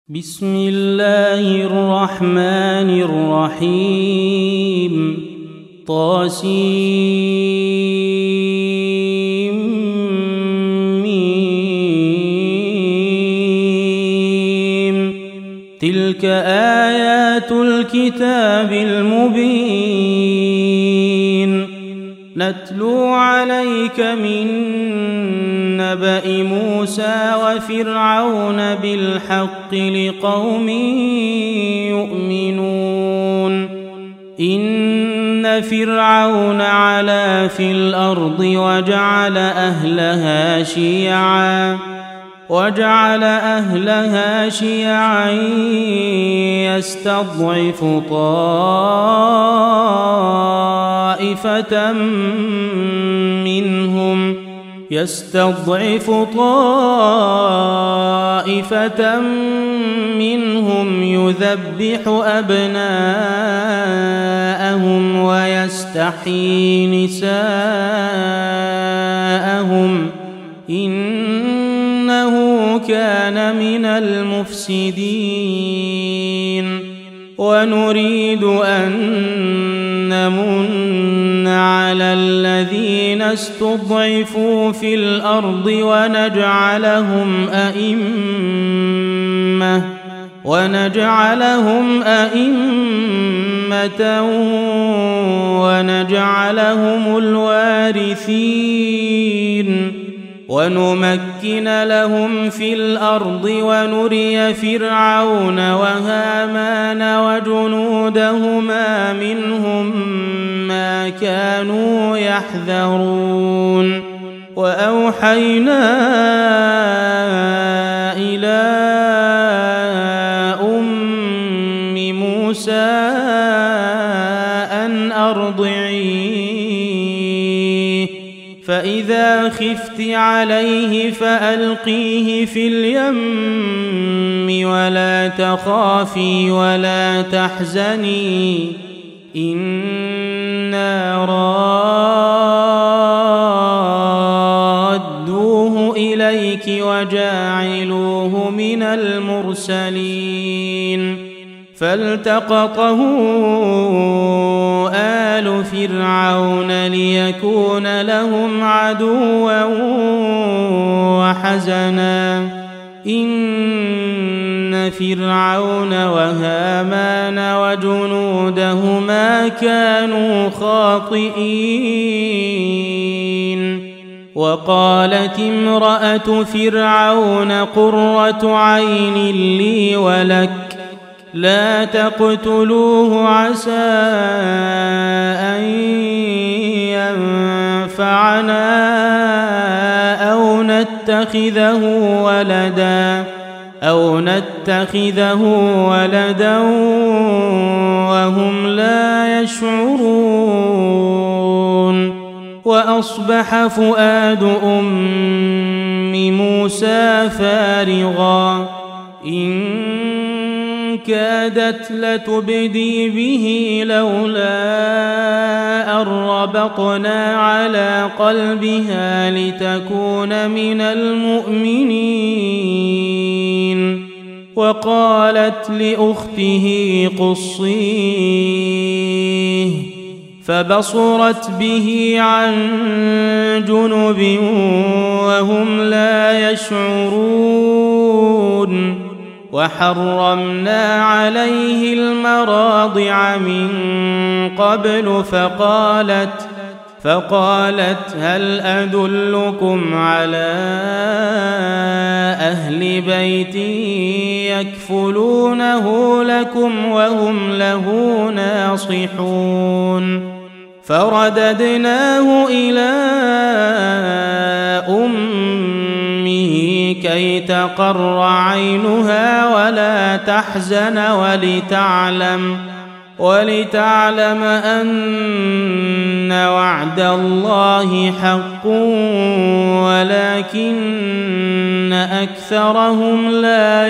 بسم الله الرحمن الرحيم طاسيم تلك آيات الكتاب المبين نتلو عليك من نبأ موسى وفرعون بالحق لقوم يؤمنون إن فرعون علا في الأرض وجعل أهلها شيعا يستضعف طائفة منهم يذبح أبناءهم ويستحيي نساءهم إنه كان من المفسدين ونريد أن نمن على الذين استضعفوا في الأرض ونجعلهم أئمة ونجعلهم الوارثين ونمكن لهم في الأرض ونري فرعون وهامان وجنودهما منهم ما كانوا يحذرون وأوحينا إلى أم موسى أن أرضعيه فإذا خفت عليه فألقيه في اليم ولا تخافي ولا تحزني إنا رادوه إليك وجاعلوه من المرسلين فالتقطه آل فرعون ليكون لهم عدوا وحزنا إن فرعون وهامان وجنودهما كانوا خاطئين وقالت امرأة فرعون قرة عين لي ولك لا تقتلوه عسى أن ينفعنا أو نتخذه ولدا وهم لا يشعرون وأصبح فؤاد أم موسى فارغا إن كادت لتبدي به لولا أن ربطنا على قلبها لتكون من المؤمنين وقالت لأخته قصيه فبصرت به عن جنب وهم لا يشعرون وحرمنا عليه المراضع من قبل فقالت هل أدلكم على أهل بيت يكفلونه لكم وهم له ناصحون فرددناه إلى أمه كي تقر عينها ولا تحزن ولتعلم أن وعد الله حق ولكن أكثرهم لا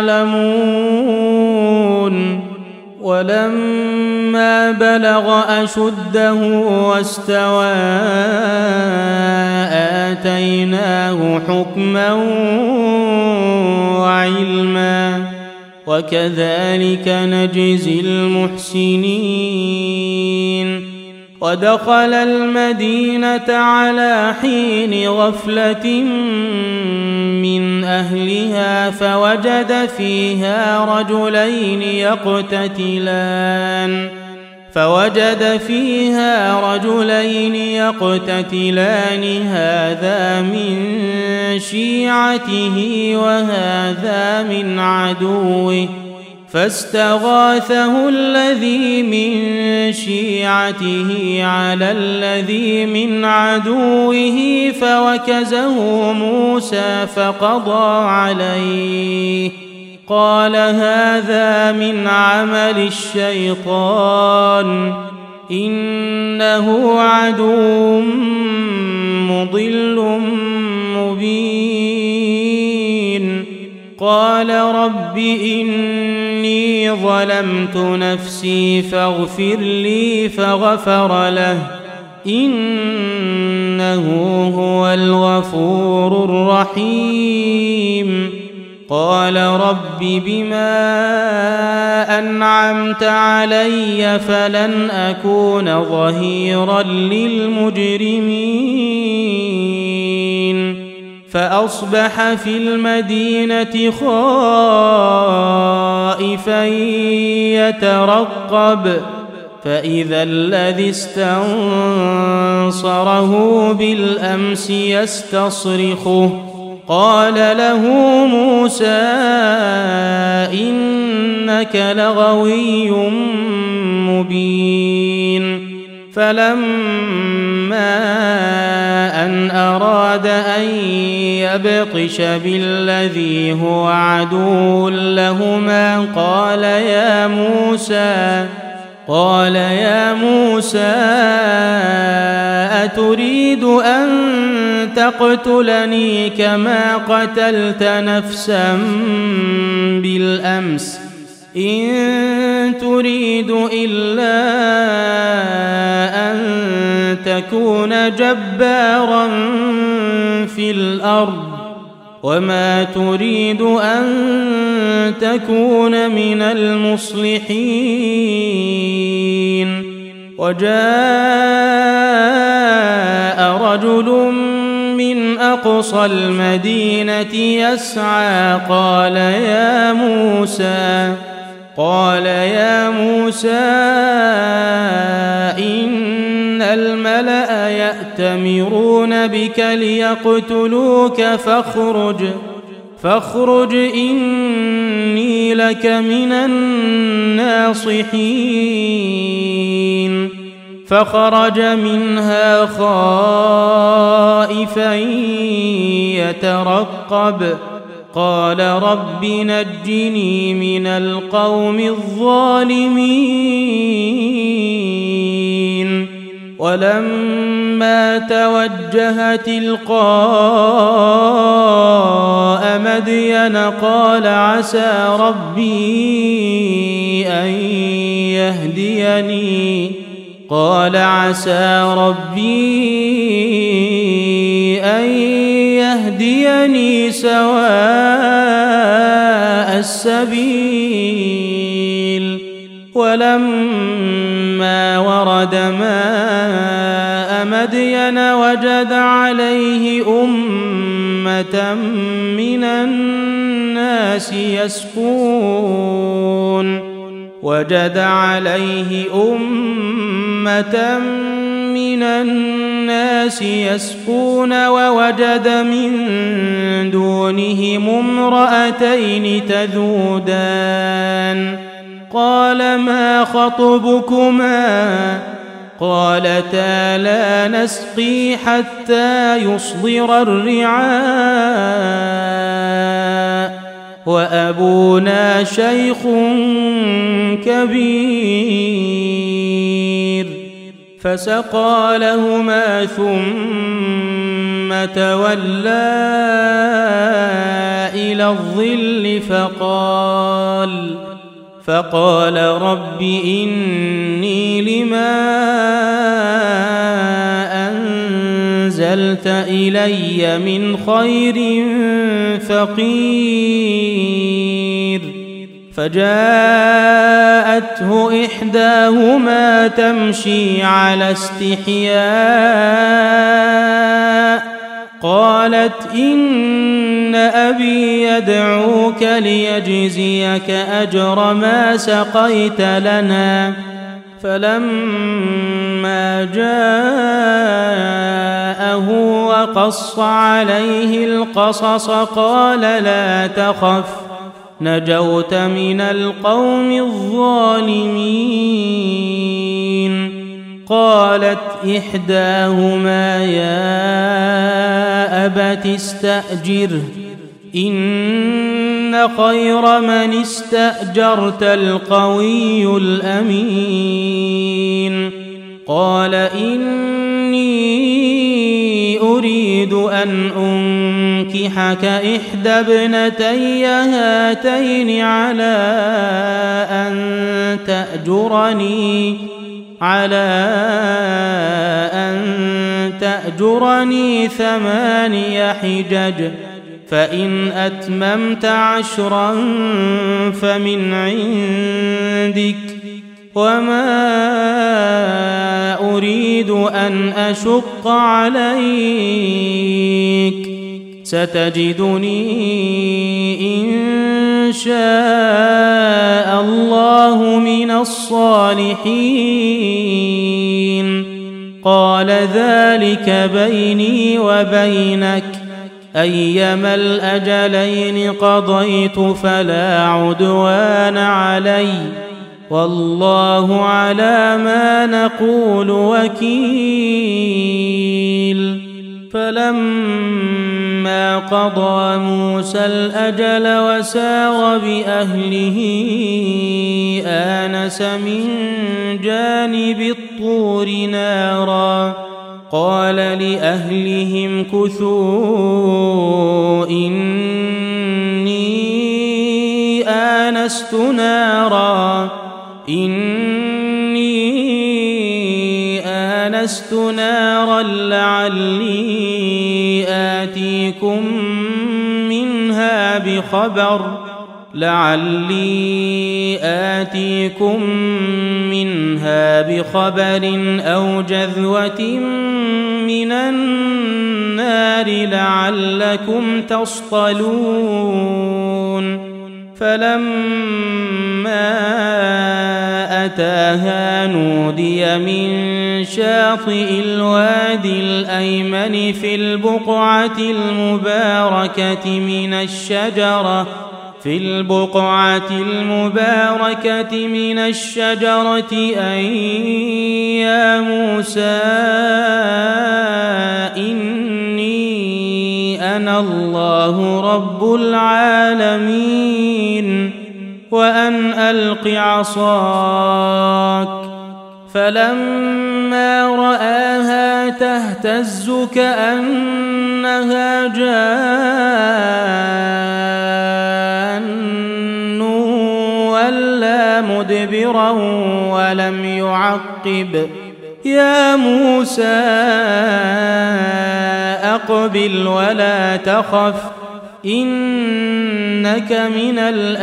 يعلمون ولما بلغ أشده واستوى آتيناه حكما وعلما وكذلك نجزي المحسنين. ودخل المدينة على حين غفلة من أهلها فوجد فيها رجلين يقتتلان هذا من شيعته وهذا من عدوه فاستغاثه الذي من شيعته على الذي من عدوه فوكزه موسى فقضى عليه قال هذا من عمل الشيطان إنه عدو مضل مبين. قال رب إني ظلمت نفسي فاغفر لي فغفر له إنه هو الغفور الرحيم. قال رب بما أنعمت علي فلن أكون ظهيرا للمجرمين. فأصبح في المدينة خائفا يترقب فإذا الذي استنصره بالأمس يستصرخه قال له موسى إنك لغوي مبين. فلما أن أراد أن يبطش بالذي هو عدو لهما قال يا موسى أتريد أن تقتلني كما قتلت نفسا بالأمس إن تريد إلا أن تكون جبارا في الأرض وما تريد أن تكون من المصلحين. وجاء رجل من أقصى المدينة يسعى قال يا موسى إن الملأ يأتمرون بك ليقتلوك فاخرج إني لك من الناصحين. فخرج منها خائفا يترقب قال رب نجني من القوم الظالمين. ولما توجه تلقاء مدين قال عسى ربي أن يهديني سواء السبيل. ولما ورد ماء مدين وجد عليه أمة من الناس يسقون ووجد من دونهم امرأتين تذودان قال ما خطبكما قالتا لا نسقي حتى يصدر الرعاء وأبونا شيخ كبير. فسقى لهما ثم تولى إلى الظل فقال رب إني لما أنزلت إلي من خير فقير. فجاءته إحداهما تمشي على استحياء قالت إن أبي يدعوك ليجزيك أجر ما سقيت لنا. فلما جاءه وقص عليه القصص قال لا تخف نجوت من القوم الظالمين. قالت إحداهما يا أبت استأجره إن خير من استأجرت القوي الأمين. قال إني أريد أن أنكحك إحدى ابنتي هاتين على أن تأجرني 8 حجج فإن أتممت 10 فمن عندك وما أريد أن أشق عليك ستجدني إن شاء الله من الصالحين. قال ذلك بيني وبينك أيما الأجلين قضيت فلا عدوان علي والله على ما نقول وكيل. فلما قضى موسى الأجل وسار بأهله آنس من جانب الطور نارا قال لأهلهم كثوا إني آنست نارا لعلي آتيكم منها بخبر أو جذوة من النار لعلكم تصطلون. فلما أتاها نودي من شاطئ الوادي الأيمن في البقعة المباركة من الشجرة أن يا موسى إني أنا الله رب العالمين وأن ألق عصاك. فلما رآها تهتز كأنها جان ولا مدبرا ولم يعقب يا موسى أقبل ولا تخف إنك من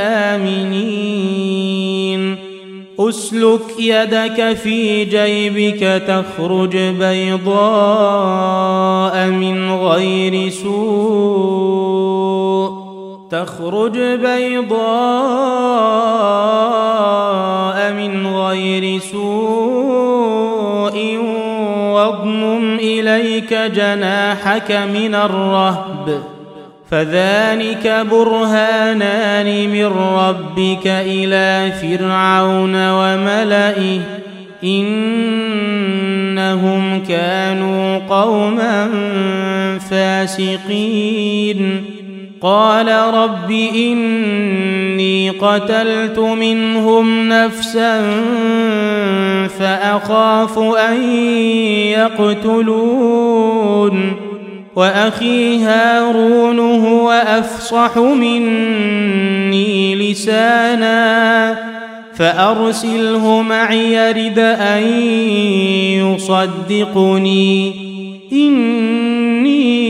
الآمنين. أسلك يدك في جيبك تخرج بيضاء من غير سوء واضمم إليك جناحك من الرهب فذلك برهانان من ربك إلى فرعون وملئه إنهم كانوا قوما فاسقين. قال رب إني قتلت منهم نفسا فأخاف أن يقتلون وأخي هارون هو أفصح مني لسانا فأرسله معي يرد أن يصدقني إني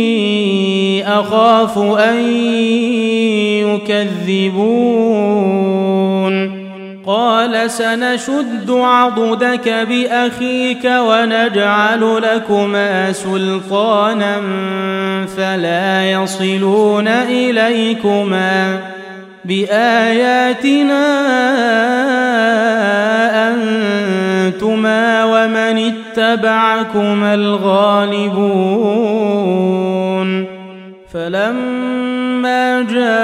أخاف أن يكذبون. قال سنشد عضدك بأخيك ونجعل لكما سلطانا فلا يصلون إليكما بآياتنا أنتما ومن اتبعكما الغالبون فلما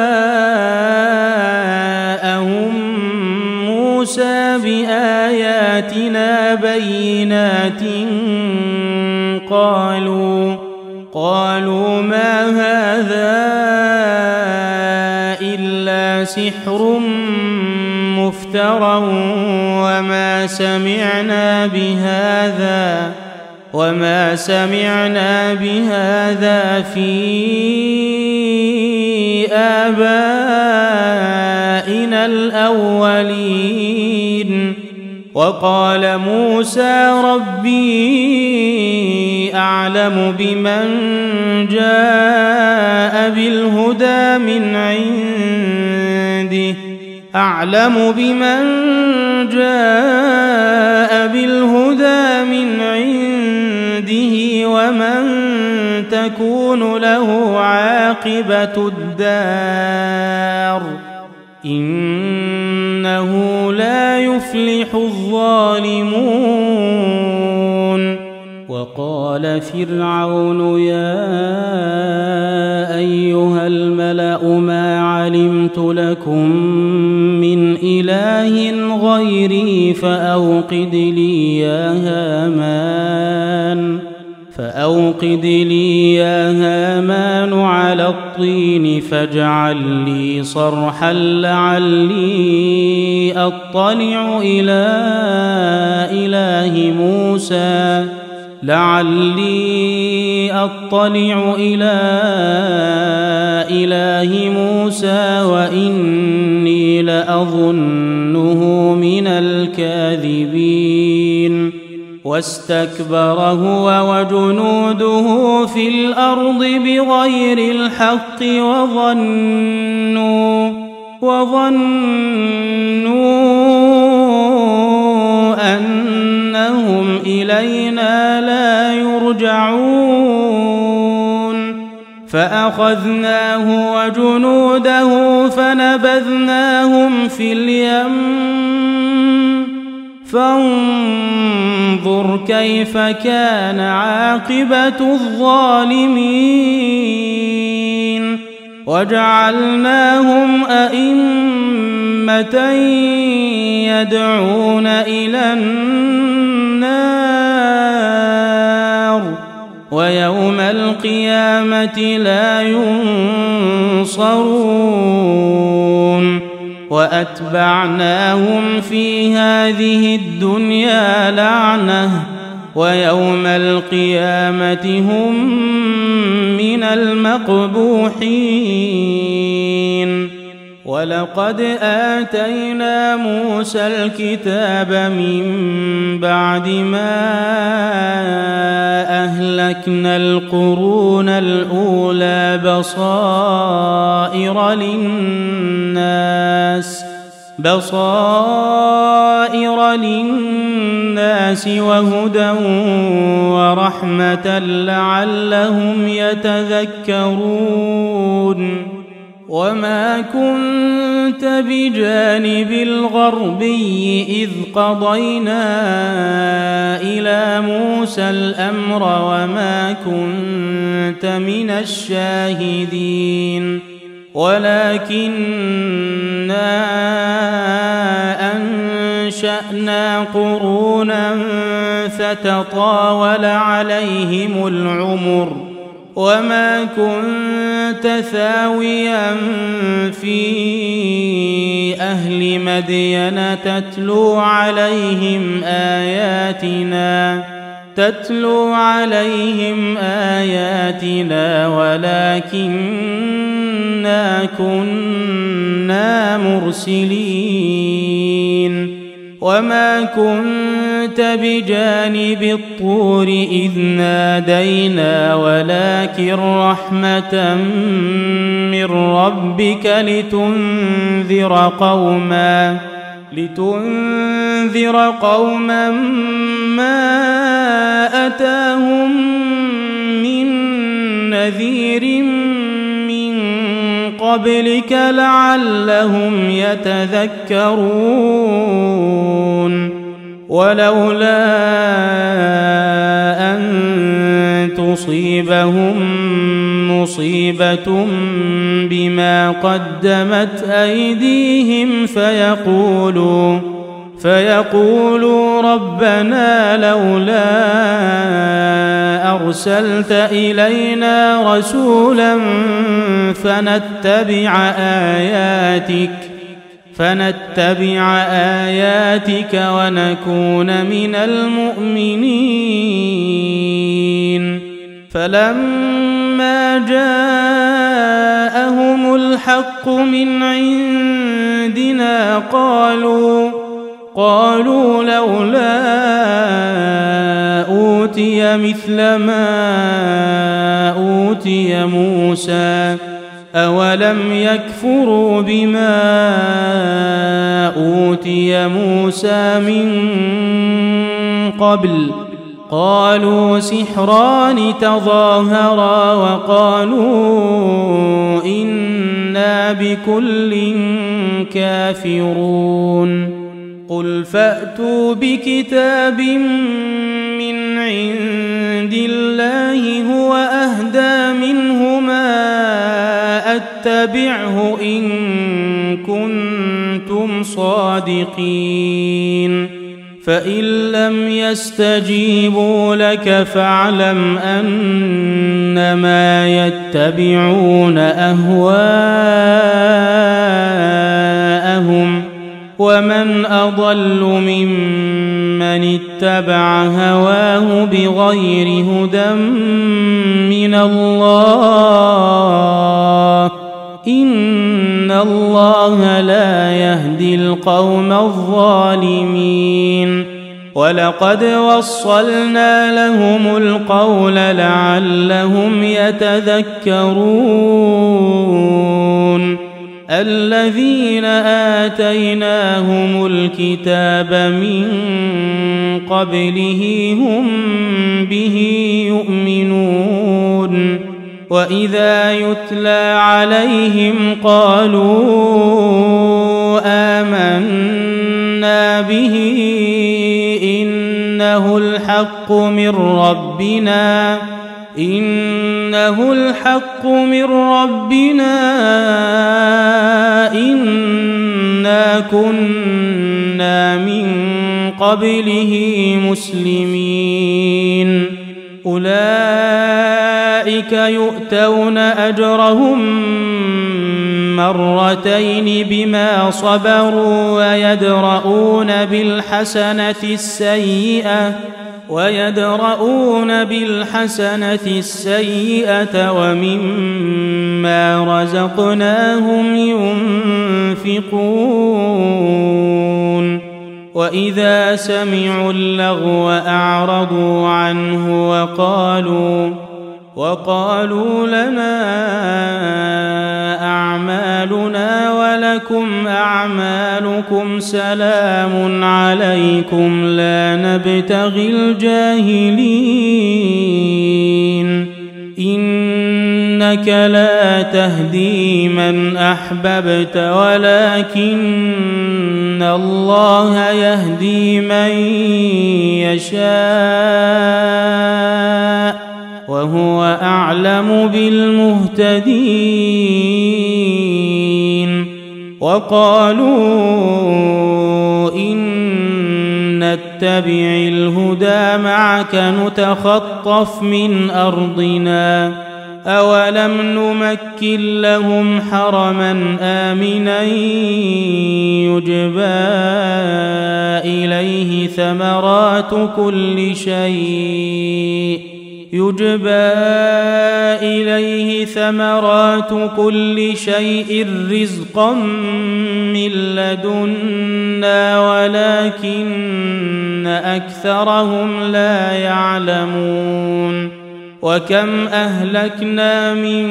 جاءهم موسى بآياتنا بينات قالوا ما هذا إلا سحر مفترى وما سمعنا بهذا في آبائنا الأولين وقال موسى ربي أعلم بمن جاء بالهدى من عنده ومن تكون له عاقبة الدار إنه لا يفلح الظالمون وقال فرعون يا أيها الملأ ما علمت لكم من إله غيري فأوقد لي يا هامان على الطين فاجعل لي صرحا لعلي أطلع إلى إله موسى وإني لأظنه من الكاذبين واستكبر هو وجنوده في الأرض بغير الحق وظنوا أنهم إلينا لا يرجعون فأخذناه وجنوده فنبذناهم في اليم فانظر كيف كان عاقبة الظالمين وجعلناهم أئمة يدعون إلى النار ويوم القيامة لا ينصرون وأتبعناهم في هذه الدنيا لعنة ويوم القيامة هم من المقبوحين ولقد آتينا موسى الكتاب من بعد ما أهلكنا القرون الأولى بصائر للناس وهدى ورحمة لعلهم يتذكرون وما كنت بجانب الغربي إذ قضينا إلى موسى الأمر وما كنت من الشاهدين ولكننا أنشأنا قرونا فتطاول عليهم العمر وما كنت ثاويا في أهل مدين تتلو عليهم آياتنا ولكننا كنا مرسلين وما كنت بجانب الطور إذ نادينا ولكن رحمة لتنذر قوما ما أتاهم من نذير من قبلك لعلهم يتذكرون ولولا أن تصيبهم مصيبة بما قدمت أيديهم فيقولوا ربنا لولا أرسلت إلينا رسولا فنتبع آياتك ونكون من المؤمنين فلما جاءهم الحق من عندنا قالوا لولا أوتي مثل ما أوتي موسى أولم يكفروا بما أوتي موسى من قبل قالوا سحران تظاهرا وقالوا إنا بكل كافرون قل فأتوا بكتاب من عند الله هو أهدى منهما أتبعه إن كنتم صادقين فإن لم يستجيبوا لك فاعلم أنما يتبعون أهواءهم ومن أضل ممن اتبع هواه بغير هدى من الله إن الله لا يهدي القوم الظالمين ولقد وصلنا لهم القول لعلهم يتذكرون الذين آتيناهم الكتاب من قبله هم به يؤمنون وإذا يتلى عليهم قالوا آمنا به إنه الحق من ربنا إنا كنا من قبله مسلمين أولئك يؤتون أجرهم مرتين بما صبروا ويدرؤون بالحسنة السيئة ومما رزقناهم ينفقون وإذا سمعوا اللغو أعرضوا عنه وقالوا لنا أعمالنا ولكم أعمالكم سلام عليكم لا نبتغي الجاهلين إنك لا تهدي من أحببت ولكن الله يهدي من يشاء وهو أعلم بالمهتدين وقالوا إن نتبع الهدى معك نتخطف من أرضنا أولم نمكن لهم حرما آمنا يجبى إليه ثمرات كل شيء رزقا من لدنا ولكن أكثرهم لا يعلمون وكم أهلكنا من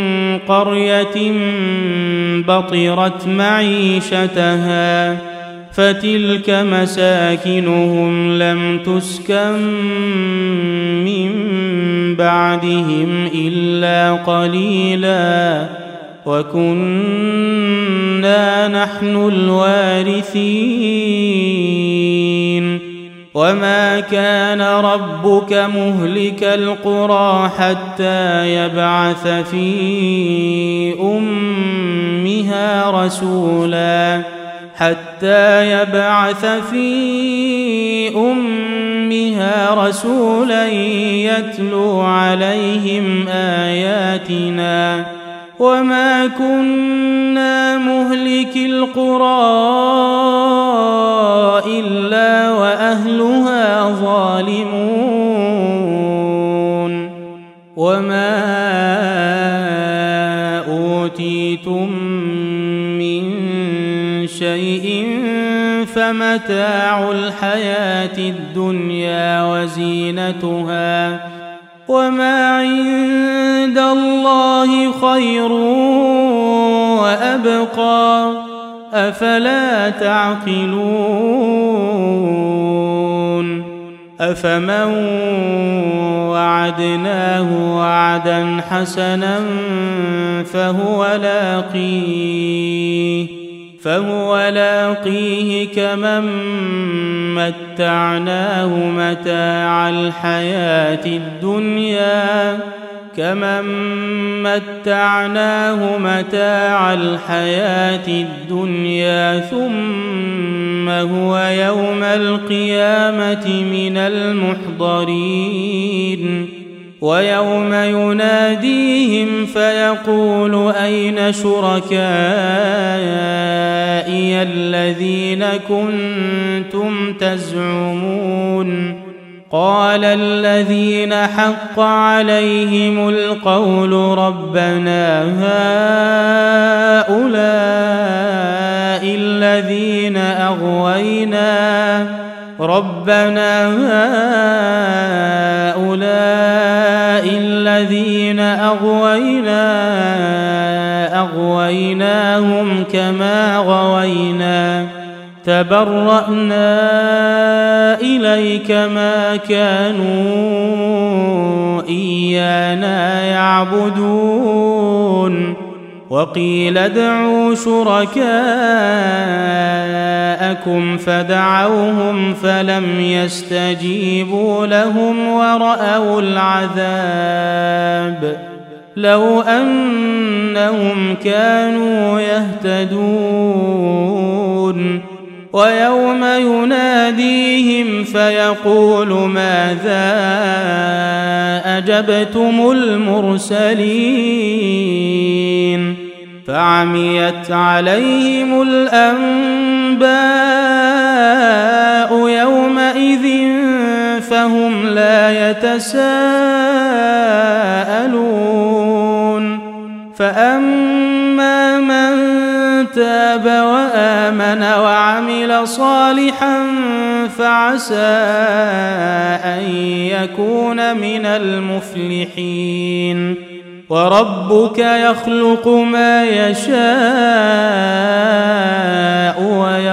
قرية بطرت معيشتها فتلك مساكنهم لم تسكن من بعدهم إلا قليلا وكنا نحن الوارثين وما كان ربك مهلك القرى حتى يبعث في أمها رسولا يتلو عليهم آياتنا وما كنا مهلك القرى إلا وأهلها ظالمون وما أوتيتم من شيء فمتاع الحياة الدنيا وزينتها وما عند الله خير وأبقى أفلا تعقلون أفمن وعدناه وعدا حسنا فهو لاقيه كمن متعناه متاع الحياة الدنيا ثم هو يوم القيامة من المحضرين ويوم يناديهم فيقول أين شركائي الذين كنتم تزعمون قال الذين حق عليهم القول ربنا هؤلاء الذين أغويناهم كما غوينا تبرأنا إليك ما كانوا إيانا يعبدون وقيل ادعوا شركاءكم فدعوهم فلم يستجيبوا لهم ورأوا العذاب لو أنهم كانوا يهتدون ويوم يناديهم فيقول ماذا أجبتم المرسلين فعميت عليهم الأنباء يومئذ فهم لا يتساءلون فأما من تاب وآمن وعمل صالحا فعسى أن يكون من المفلحين وربك يخلق ما يشاء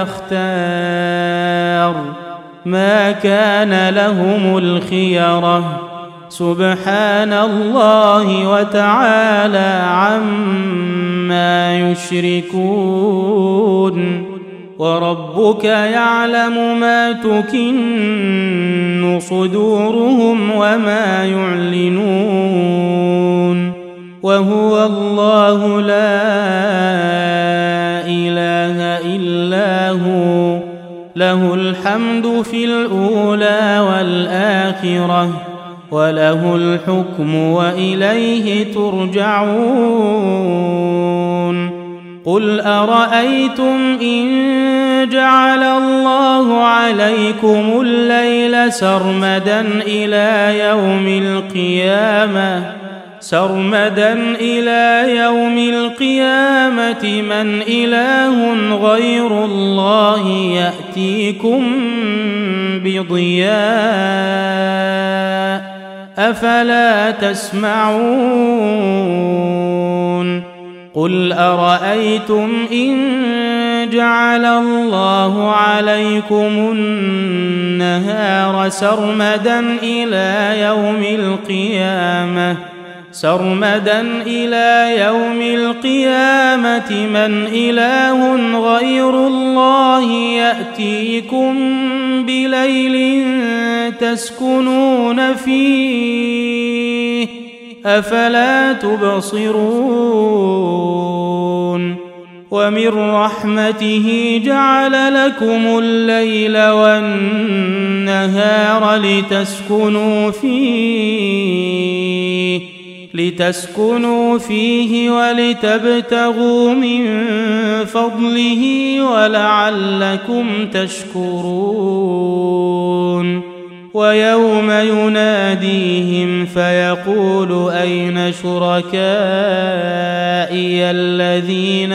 ويختار ما كان لهم الخيرة سبحان الله وتعالى عما يشركون وربك يعلم ما تكن صدورهم وما يعلنون وهو الله لا إله إلا هو له الحمد في الأولى والآخرة وله الحكم وإليه ترجعون قل أرأيتم إن جعل الله عليكم الليل سرمدا إلى يوم القيامة من إله غير الله يأتيكم بضياء أفلا تسمعون قل أرأيتم إن جعل الله عليكم النهار سرمدا إلى يوم القيامة من إله غير الله يأتيكم بليل تسكنون فيه أفلا تبصرون ومن رحمته جعل لكم الليل والنهار لتسكنوا فيه ولتبتغوا من فضله ولعلكم تشكرون ويوم يناديهم فيقول أين شركائي الذين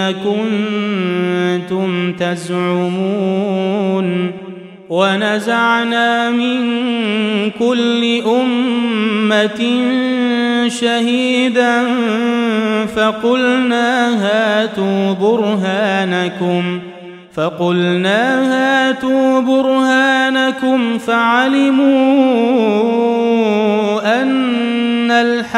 كنتم تزعمون ونزعنا من كل أمة شهيدا فقلنا هاتوا برهانكم فعلموا أن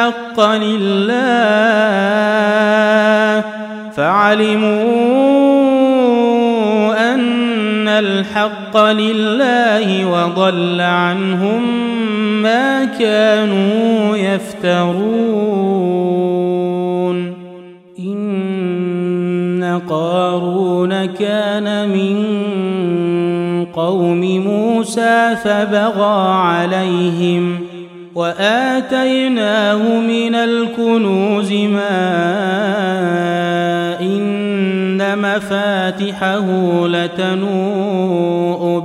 الحق لله وضل عنهم ما كانوا يفترون إن قارون كان من قوم موسى فبغى عليهم وآتيناه من الكنوز ما إن مفاتحه لتنوء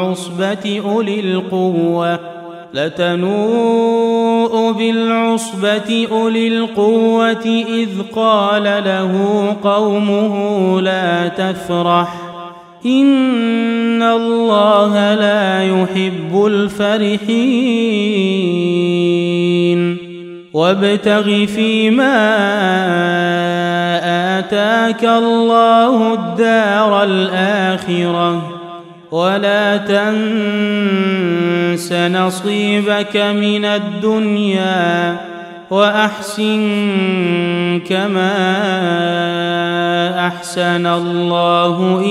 بالعصبة أولي القوة إذ قال له قومه لا تفرح إن الله لا يحب الفرحين وابتغ فيما آتاك الله الدار الآخرة ولا تنس نصيبك من الدنيا وأحسن كما أحسن الله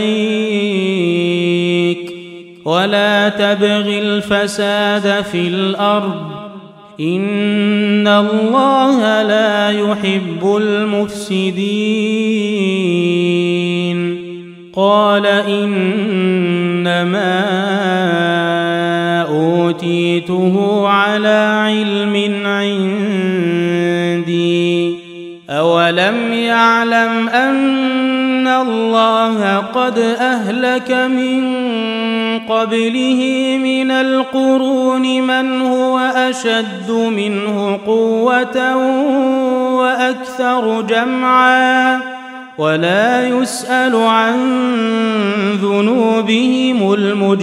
إليك ولا تبغ الفساد في الأرض إن الله لا يحب المفسدين قال إنما أوتيته على علم عندي أولم يعلم أن الله قد أهلك من قبله من القرون من هو أشد منه قوة وأكثر جمعا ولا يسأل عن ذنوبهم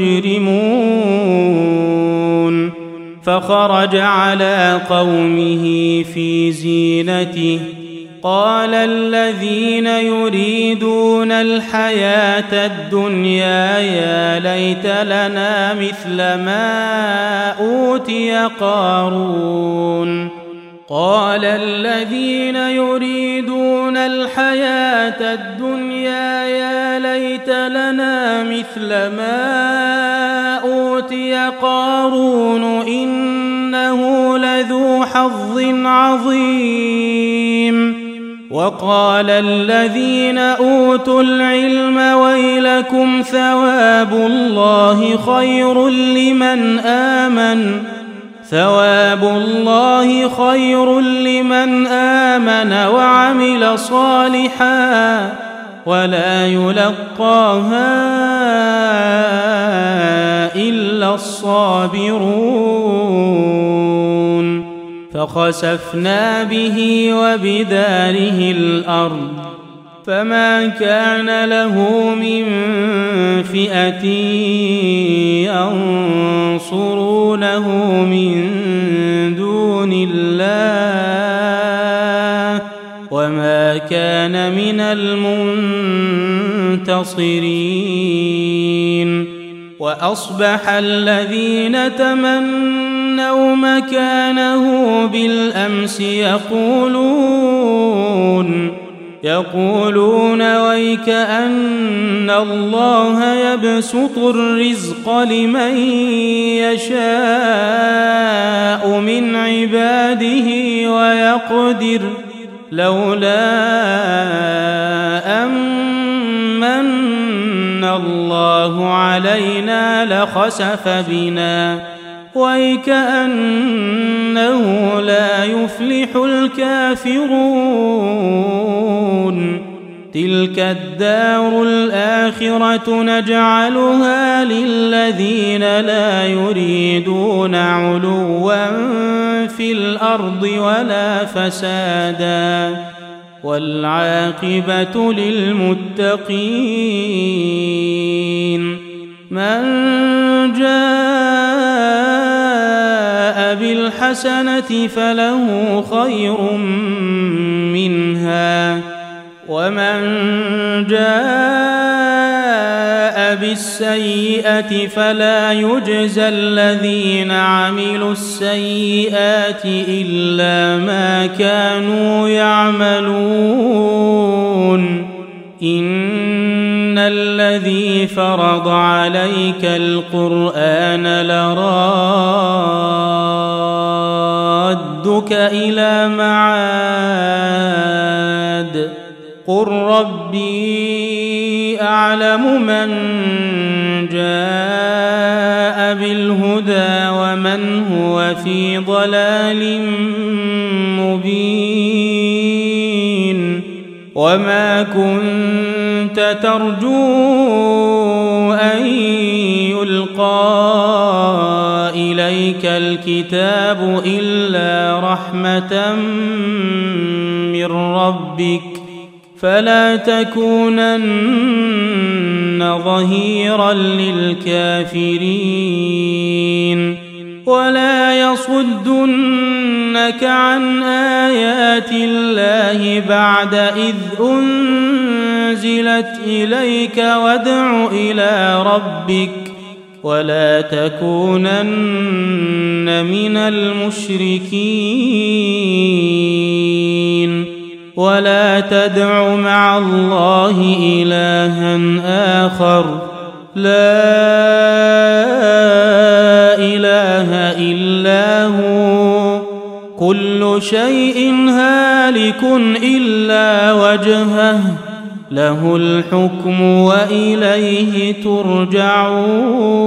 المجرمون فخرج على قومه في زينته قال الذين يريدون الحياة الدنيا يا ليت لنا مثل ما أوتي قارون قال الذين يريدون الحياة الدنيا يا ليت لنا مثل ما أوتي قارون إنه لذو حظ عظيم وقال الذين أوتوا العلم ويلكم ثواب الله خير لمن آمن وعمل صالحا ولا يلقاها إلا الصابرون فخسفنا به وبداره الأرض فما كان له من فئة ينصرونه من دون الله وما كان من منتصرين وأصبح الذين تمنوا مكانه بالأمس يقولون ويك أن الله يبسط الرزق لمن يشاء من عباده ويقدر لولا أمن الله علينا لخسف بنا ويكأنه لا يفلح الكافرون تلك الدار الآخرة نجعلها للذين لا يريدون علوا في الأرض ولا فسادا والعاقبة للمتقين من جاء بالحسنة فله خير منها ومن جاء بالسيئة فلا يجزى الذين عملوا السيئات إلا ما كانوا يعملون إن الذي فرض عليك القرآن لرادك إلى معاد قل ربي أعلم من جاء بالهدى ومن هو في ضلال مبين وما كنت ترجو أن يلقى إليك الكتاب إلا رحمة من ربك فلا تكونن ظهيرا للكافرين ولا يصدنك عن آيات الله بعد إذ أنزلت إليك وادع إلى ربك ولا تكونن من المشركين ولا تدع مع الله إلها آخر لا إله إلا هو كل شيء هالك إلا وجهه له الحكم وإليه ترجعون